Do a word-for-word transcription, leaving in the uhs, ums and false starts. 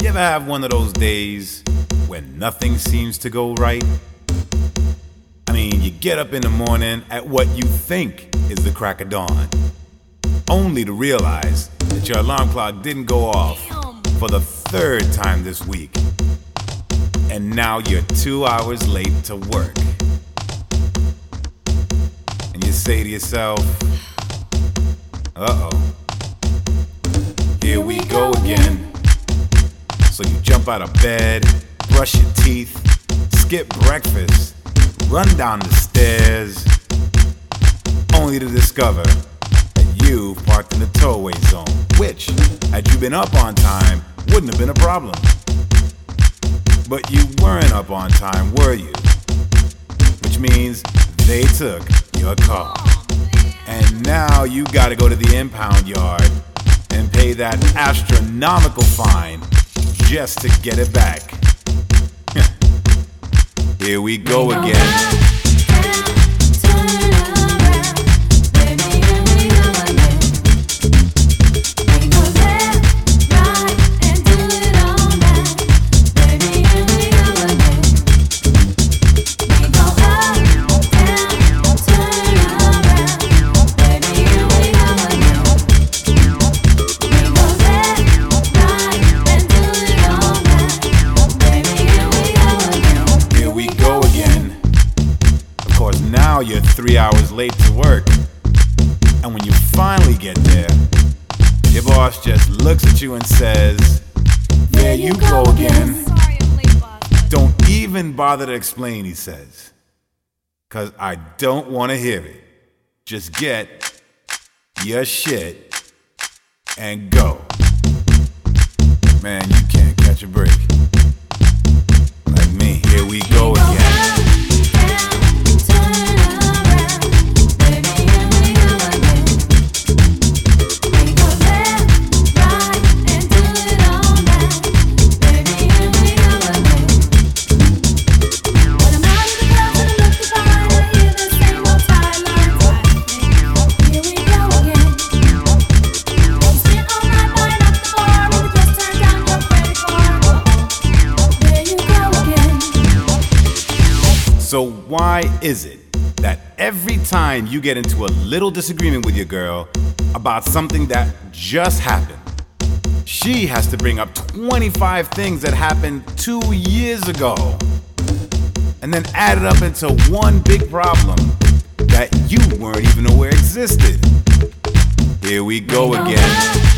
You ever have one of those days when nothing seems to go right? I mean, you get up in the morning at what you think is the crack of dawn, only to realize that your alarm clock didn't go off for the third time this week. And now you're two hours late to work. And you say to yourself, uh-oh, here we go again. So you jump out of bed, brush your teeth, skip breakfast, run down the stairs, only to discover that you've parked in the towaway zone, which, had you been up on time, wouldn't have been a problem. But you weren't up on time, were you? Which means they took your car. And now you gotta go to the impound yard and pay that astronomical fine just to get it back. Here we go again. Now you're three hours late to work, and when you finally get there, your boss just looks at you and says, "There you go again." Sorry I'm late, boss. Don't even bother to explain, he says, "'cause I don't want to hear it. Just get your shit and go." Man, you can't catch a break. Like me, here we go again. So why is it that every time you get into a little disagreement with your girl about something that just happened, she has to bring up twenty-five things that happened two years ago and then add it up into one big problem that you weren't even aware existed? Here we go again.